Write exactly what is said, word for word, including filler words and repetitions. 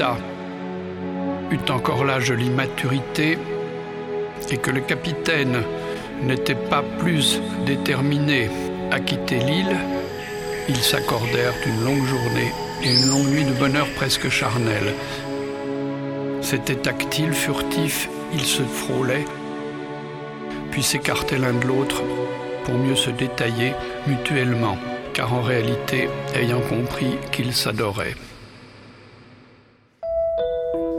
eut encore l'âge de l'immaturité et que le capitaine n'était pas plus déterminé à quitter l'île, ils s'accordèrent une longue journée et une longue nuit de bonheur presque charnel. C'était tactile, furtif, ils se frôlaient, puis s'écartaient l'un de l'autre pour mieux se détailler mutuellement, car en réalité, ayant compris qu'ils s'adoraient.